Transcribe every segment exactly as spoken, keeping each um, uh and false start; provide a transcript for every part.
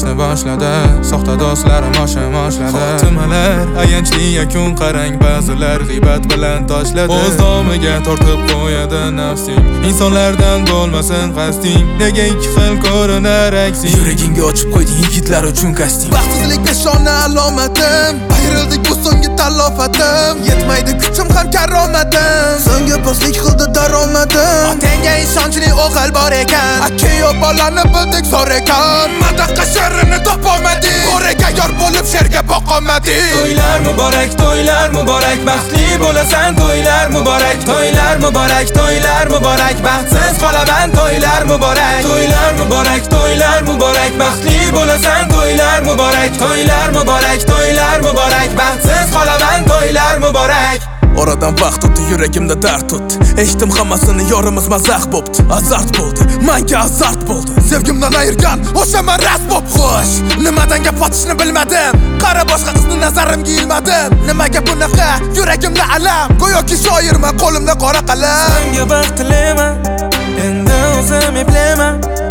yashashni boshladi. Soxta do'stlarim oshim oshladi. Xotimalar ayanchli yakun qarang, ba'zilar g'iybat bilan toshladi. O'z domiga tortib qo'yadi nafsing, insonlardan bo'lmasin qasding. Nega ikki xil ko'rinar aksing? Yuragingga ochib qo'yding yigitlar uchun kasting. Baxtsizlik peshona alomatim, ayrildik bu so'nggi talofatim. Yetmaydi kuchim ham karomatim, so'nggi postlik qildi daromadim. Otangga ishonchli o'g'il bor ekan, akayo bolani bildik zo'r ekan. Madaqa sherini topolmadik, o'raga yor bo'lib sherga boqolmadik. To'ylar muborak, to'ylar muborak, baxtli bo'lasan to'ylar muborak. To'ylar muborak, to'ylar muborak, baxtsiz qolaman to'ylar muborak. To'ylar muborak, to'ylar muborak, baxtli bo'lasan to'ylar muborak. To'ylar muborak, to'ylar muborak, baxtsiz qolaman to'ylar muborak. Oradan vaqt o'tdi, yuragimda dard o'tdi. Eshitdim hammasini, yorimiz mazax bo'pti. Azart bo'ldi, menga azart bo'ldi. Sevgimdan ayirgan o'sha men ras bo'p xo'sh. Nimadan gap otishni bilmadim, qara boshqa qizni nazarimga ilmadim. Nimaga bunaqa yuragimda alam, go'yoki shoirman, qo'limda qora qalam. Senga baxt tilayman, endi o'zim eplayman.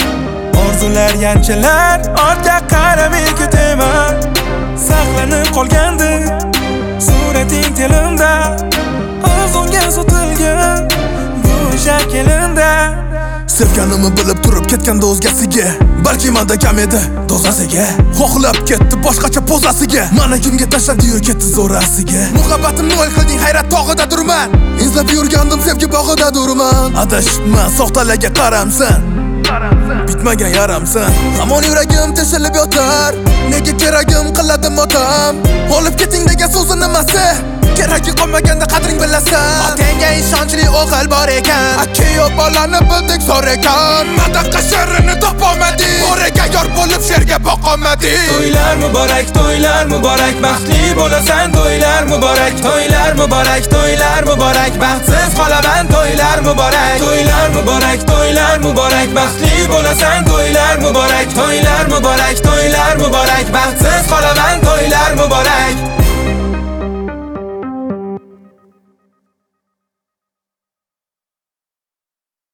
Orzular yanchilar, ortga qaramay ketaman. Saqlanib qolgandi surating tilimda, o'zingga sotilgan bu shaklingda. Sevganimni bilib turib ketganda o'zgasiga, balki menda kam edi dozasiga. Xohlab ketdi boshqacha pozasiga, mana kimga tashladi-yu ketdi zo'rasiga. Muhabbatimni o'l qilding, hayrat tog'ida durman, izlab yurgandim sevgi bog'ida durman. Adashibman, soxtalarga qaramsan, bitmagan yaramsan. Hamon yuragim teshilib yotar, nega keragim qiladim otam. Olib keting degan so'zi nimasi, keragi qolmaganda qadring bilasan. Otangga ishonchli o'g'il bor ekan, akayo bolani bildik zo'r ekan. Madaqa sherini topolmadik, o'raga yor bo'lib sherga boqolmadik. To'ylar muborak, to'ylar muborak, baxtli bo'lasan to'ylar muborak. To'ylar muborak, to'ylar muborak, baxtsiz qolaman to'ylar muborak. To'ylar muborak, to'ylar muborak, baxtli bo'lasan to'ylar muborak. To'ylar muborak, to'ylar muborak,